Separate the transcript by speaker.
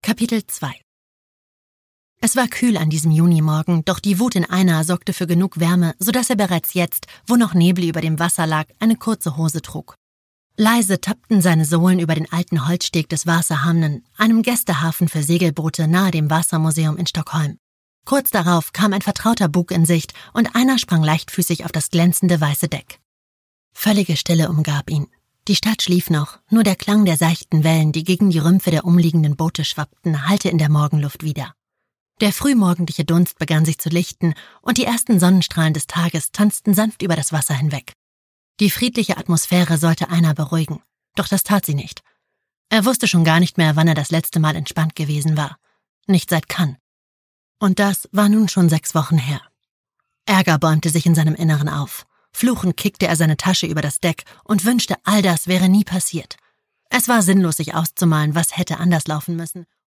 Speaker 1: Kapitel 2. Es war kühl an diesem Junimorgen, doch die Wut in Einar sorgte für genug Wärme, sodass er bereits jetzt, wo noch Nebel über dem Wasser lag, eine kurze Hose trug. Leise tappten seine Sohlen über den alten Holzsteg des Vasahamnen, einem Gästehafen für Segelboote nahe dem Vasamuseum in Stockholm. Kurz darauf kam ein vertrauter Bug in Sicht und Einar sprang leichtfüßig auf das glänzende weiße Deck. Völlige Stille umgab ihn. Die Stadt schlief noch, nur der Klang der seichten Wellen, die gegen die Rümpfe der umliegenden Boote schwappten, hallte in der Morgenluft wieder. Der frühmorgendliche Dunst begann sich zu lichten und die ersten Sonnenstrahlen des Tages tanzten sanft über das Wasser hinweg. Die friedliche Atmosphäre sollte Einar beruhigen, doch das tat sie nicht. Er wusste schon gar nicht mehr, wann er das letzte Mal entspannt gewesen war. Nicht seit Cannes. Und das war nun schon 6 Wochen her. Ärger bäumte sich in seinem Inneren auf. Fluchend kickte er seine Tasche über das Deck und wünschte, all das wäre nie passiert. Es war sinnlos, sich auszumalen, was hätte anders laufen müssen.